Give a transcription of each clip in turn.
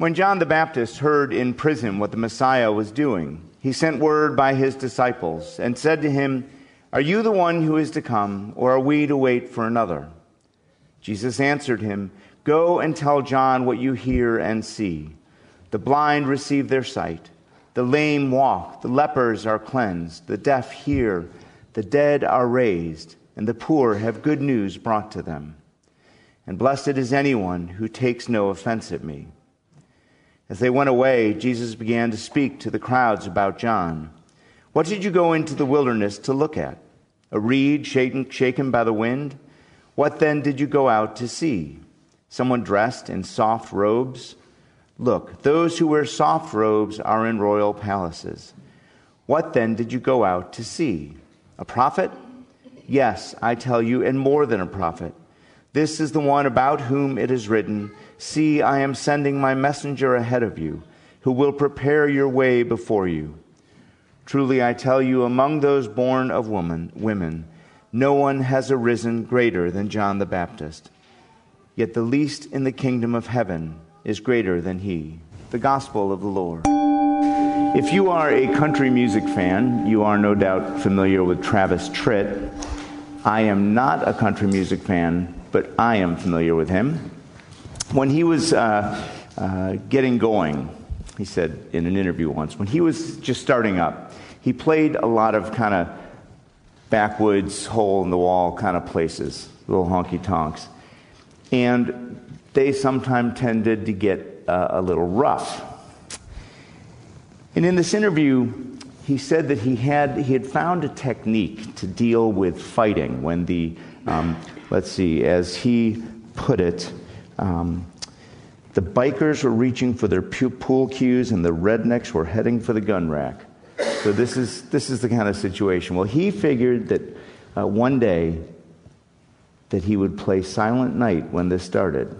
When John the Baptist heard in prison what the Messiah was doing, he sent word by his disciples and said to him, "Are you the one who is to come, or are we to wait for another?" Jesus answered him, "Go and tell John what you hear and see. The blind receive their sight, the lame walk, the lepers are cleansed, the deaf hear, the dead are raised, and the poor have good news brought to them. And blessed is anyone who takes no offense at me." As they went away, Jesus began to speak to the crowds about John. "What did you go into the wilderness to look at? A reed shaken by the wind? What then did you go out to see? Someone dressed in soft robes? Look, those who wear soft robes are in royal palaces. What then did you go out to see? A prophet? Yes, I tell you, and more than a prophet. This is the one about whom it is written, 'See, I am sending my messenger ahead of you, who will prepare your way before you.' Truly I tell you, among those born of women, no one has arisen greater than John the Baptist. Yet the least in the kingdom of heaven is greater than he." The gospel of the Lord. If you are a country music fan, you are no doubt familiar with Travis Tritt. I am not a country music fan, but I am familiar with him. When he was getting going, he said in an interview once, when he was just starting up, he played a lot of kind of backwoods, hole-in-the-wall kind of places, little honky-tonks. And they sometimes tended to get a little rough. And in this interview, he said that he had found a technique to deal with fighting when the, as he put it, the bikers were reaching for their pool cues and the rednecks were heading for the gun rack. So this is the kind of situation. Well, he figured that one day that he would play Silent Night when this started.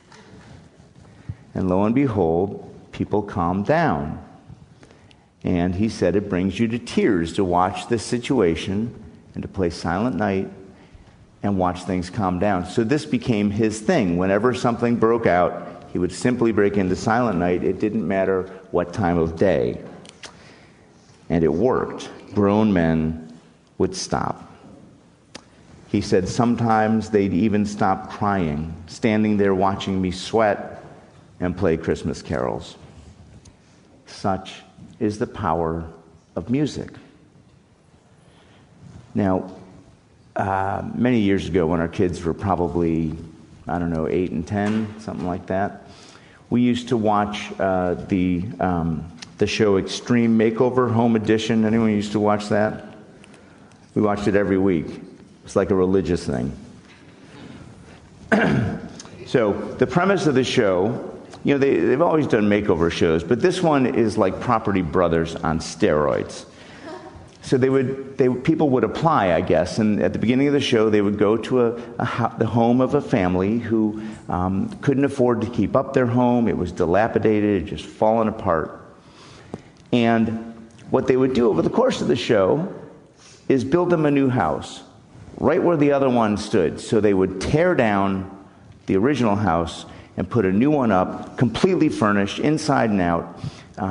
And lo and behold, people calmed down. And he said it brings you to tears to watch this situation and to play Silent Night and watch things calm down. So this became his thing. Whenever something broke out, he would simply break into Silent Night. It didn't matter what time of day. And it worked. Grown men would stop. He said sometimes they'd even stop crying, standing there watching me sweat and play Christmas carols. Such is the power of music. Now, many years ago when our kids were probably, 8 and 10, something like that, we used to watch the show Extreme Makeover Home Edition. Anyone used to watch that? We watched it every week. It's like a religious thing. So the premise of the show, they've always done makeover shows, but this one is like Property Brothers on steroids. So people would apply, I guess, and at the beginning of the show, they would go to the home of a family who couldn't afford to keep up their home. It was dilapidated, just fallen apart. And what they would do over the course of the show is build them a new house, right where the other one stood. So they would tear down the original house and put a new one up, completely furnished, inside and out.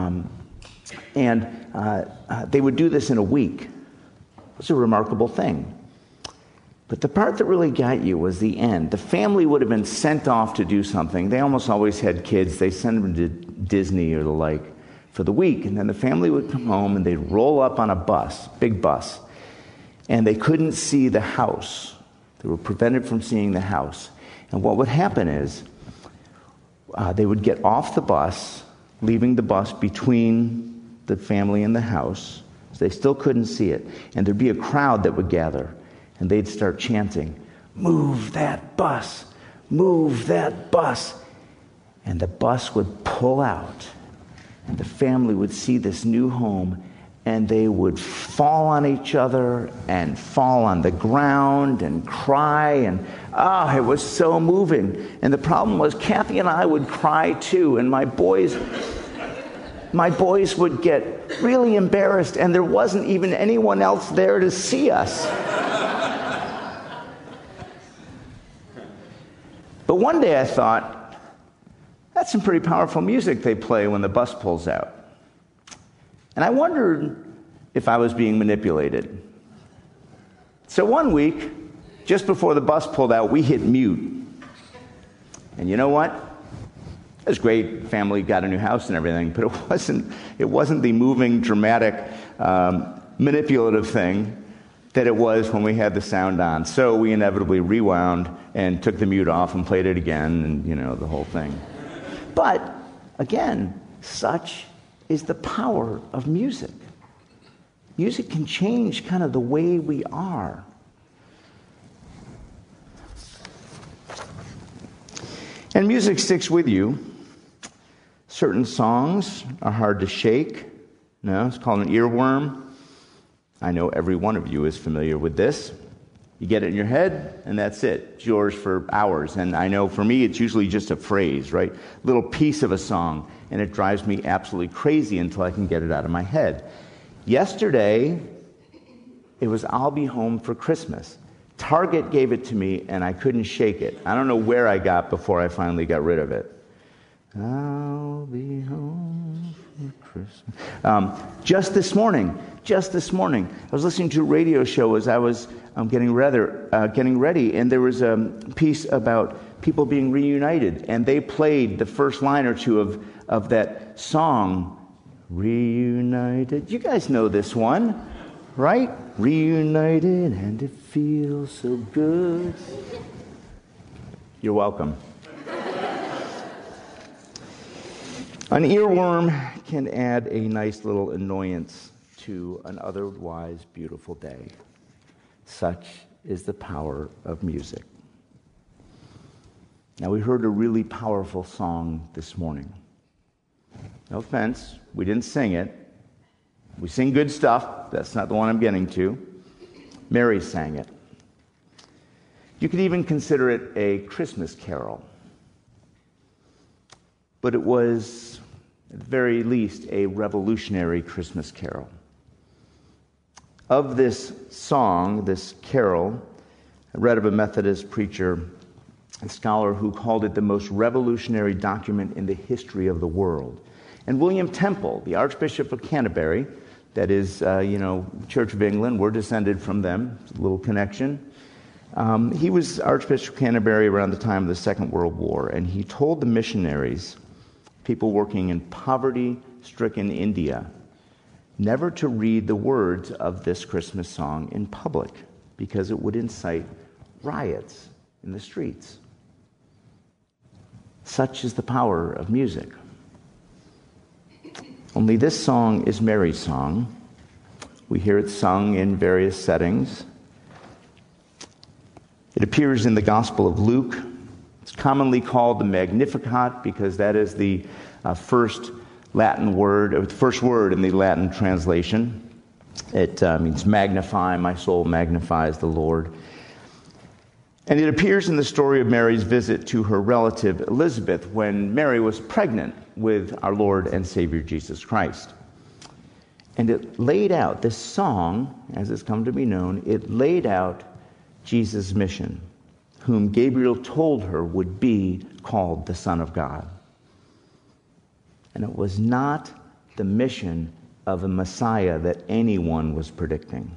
They would do this in a week. It was a remarkable thing. But the part that really got you was the end. The family would have been sent off to do something. They almost always had kids. They sent them to Disney or the like for the week. And then the family would come home and they'd roll up on a bus, big bus. And they couldn't see the house. They were prevented from seeing the house. And what would happen is they would get off the bus, leaving the bus between the family and the house. So they still couldn't see it. And there'd be a crowd that would gather. And they'd start chanting, "Move that bus! Move that bus!" And the bus would pull out. And the family would see this new home. And they would fall on each other and fall on the ground and cry. And it was so moving. And the problem was Kathy and I would cry too. And my boys would get really embarrassed. And there wasn't even anyone else there to see us. But one day I thought, that That's some pretty powerful music they play when the bus pulls out. And I wondered if I was being manipulated. So one week, just before the bus pulled out, we hit mute. And you know what? It was great. Family got a new house and everything, but it wasn't the moving, dramatic, manipulative thing that it was when we had the sound on. So we inevitably rewound and took the mute off and played it again, and the whole thing. But again, such is the power of music. Music can change kind of the way we are. And music sticks with you. Certain songs are hard to shake. It's called an earworm. I know every one of you is familiar with this. You get it in your head, and that's it. It's yours for hours. And I know for me, it's usually just a phrase, right? A little piece of a song, and it drives me absolutely crazy until I can get it out of my head. Yesterday, it was I'll Be Home for Christmas. Target gave it to me, and I couldn't shake it. I don't know where I got before I finally got rid of it. I'll be home for Christmas. Just this morning, I was listening to a radio show as I was getting ready, and there was a piece about people being reunited, and they played the first line or two of that song, Reunited. You guys know this one, right? Reunited, and it feels so good. You're welcome. An earworm can add a nice little annoyance to an otherwise beautiful day. Such is the power of music. Now, we heard a really powerful song this morning. No offense, we didn't sing it. We sing good stuff. That's not the one I'm getting to. Mary sang it. You could even consider it a Christmas carol. But it was, at the very least, a revolutionary Christmas carol. Of this song, this carol, I read of a Methodist preacher, a scholar who called it the most revolutionary document in the history of the world. And William Temple, the Archbishop of Canterbury, that is, Church of England, we're descended from them, it's a little connection. He was Archbishop of Canterbury around the time of the Second World War, and he told the missionaries, people working in poverty-stricken India, never to read the words of this Christmas song in public because it would incite riots in the streets. Such is the power of music. Only this song is Mary's song. We hear it sung in various settings. It appears in the Gospel of Luke. It's commonly called the Magnificat because that is the first Latin word, or the first word in the Latin translation. It means magnify, my soul magnifies the Lord. And it appears in the story of Mary's visit to her relative Elizabeth when Mary was pregnant with our Lord and Savior Jesus Christ. And it laid out, this song, as it's come to be known, it laid out Jesus' mission, whom Gabriel told her would be called the Son of God. And it was not the mission of a Messiah that anyone was predicting.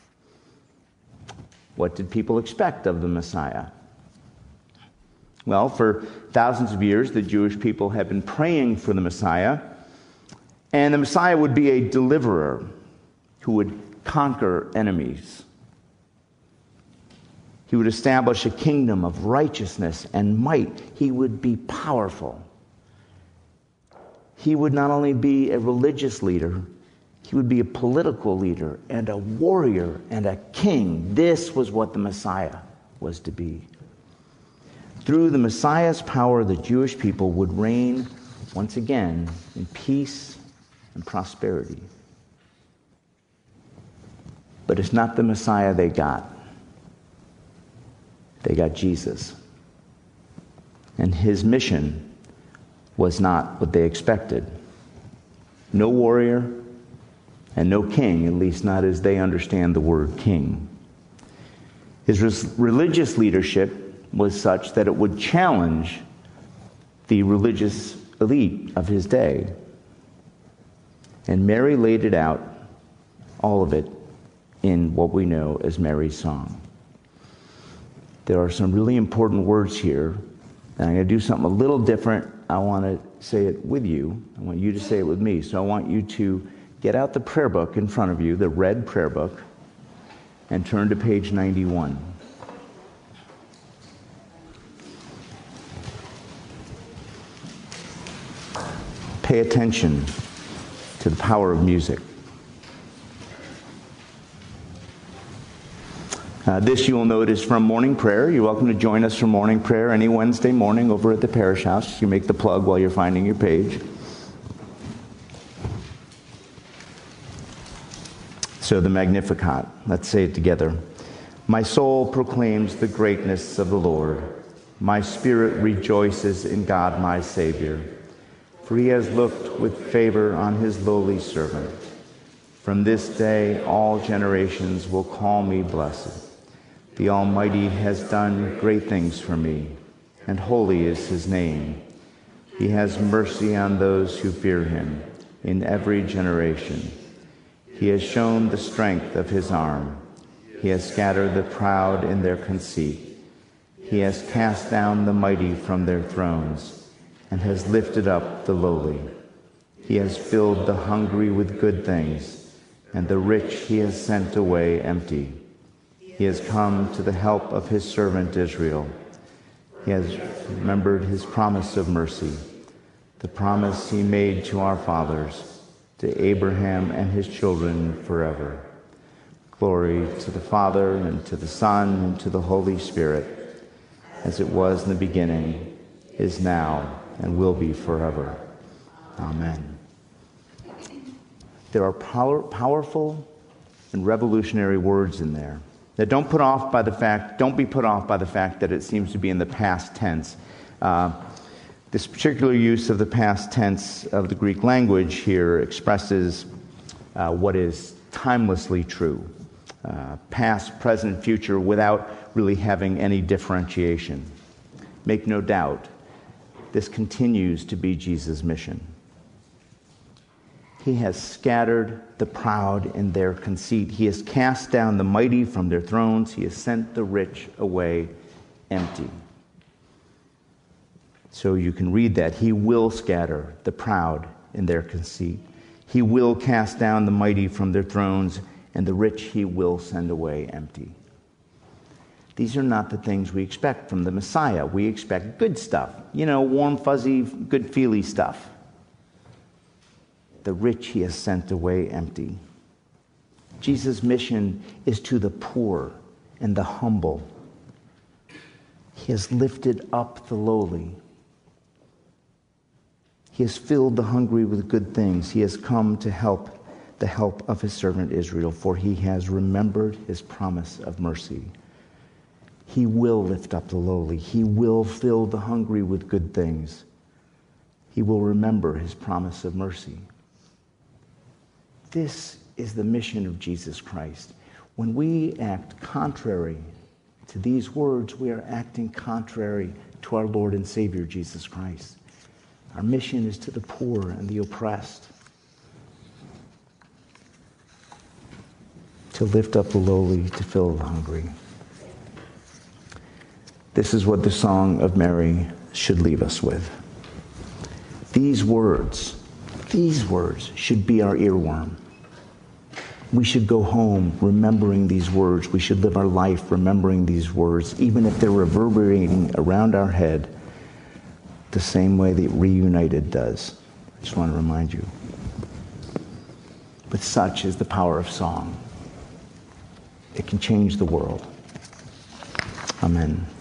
What did people expect of the Messiah? Well, for thousands of years, the Jewish people had been praying for the Messiah, and the Messiah would be a deliverer who would conquer enemies. He would establish a kingdom of righteousness and might. He would be powerful. He would not only be a religious leader, he would be a political leader and a warrior and a king. This was what the Messiah was to be. Through the Messiah's power, the Jewish people would reign once again in peace and prosperity. But it's not the Messiah they got. They got Jesus. And his mission was not what they expected. No warrior and no king, at least not as they understand the word king. His religious leadership was such that it would challenge the religious elite of his day. And Mary laid it out, all of it, in what we know as Mary's song. There are some really important words here, and I'm going to do something a little different. I want to say it with you. I want you to say it with me. So I want you to get out the prayer book in front of you, the red prayer book, and turn to page 91. Pay attention to the power of music. This you will note is from morning prayer. You're welcome to join us for morning prayer any Wednesday morning over at the parish house. You make the plug while you're finding your page. So the Magnificat. Let's say it together. My soul proclaims the greatness of the Lord. My spirit rejoices in God my Savior. For he has looked with favor on his lowly servant. From this day all generations will call me blessed. The Almighty has done great things for me, and holy is his name. He has mercy on those who fear him in every generation. He has shown the strength of his arm. He has scattered the proud in their conceit. He has cast down the mighty from their thrones, and has lifted up the lowly. He has filled the hungry with good things, and the rich he has sent away empty. He has come to the help of his servant Israel. He has remembered his promise of mercy, the promise he made to our fathers, to Abraham and his children forever. Glory to the Father, and to the Son, and to the Holy Spirit, as it was in the beginning, is now, and will be forever. Amen. There are powerful and revolutionary words in there. Now, don't be put off by the fact that it seems to be in the past tense. This particular use of the past tense of the Greek language here expresses what is timelessly true. Past, present, future, without really having any differentiation. Make no doubt, this continues to be Jesus' mission. He has scattered the proud in their conceit. He has cast down the mighty from their thrones. He has sent the rich away empty. So you can read that. He will scatter the proud in their conceit. He will cast down the mighty from their thrones, and the rich he will send away empty. These are not the things we expect from the Messiah. We expect good stuff. Warm, fuzzy, good-feely stuff. The rich he has sent away empty. Jesus' mission is to the poor and the humble. He has lifted up the lowly. He has filled the hungry with good things. He has come to the help of his servant Israel, for he has remembered his promise of mercy. He will lift up the lowly. He will fill the hungry with good things. He will remember his promise of mercy. This is the mission of Jesus Christ. When we act contrary to these words, we are acting contrary to our Lord and Savior, Jesus Christ. Our mission is to the poor and the oppressed, to lift up the lowly, to fill the hungry. This is what the Song of Mary should leave us with. These words should be our earworm. We should go home remembering these words. We should live our life remembering these words, even if they're reverberating around our head the same way that Reunited does. I just want to remind you. But such is the power of song. It can change the world. Amen.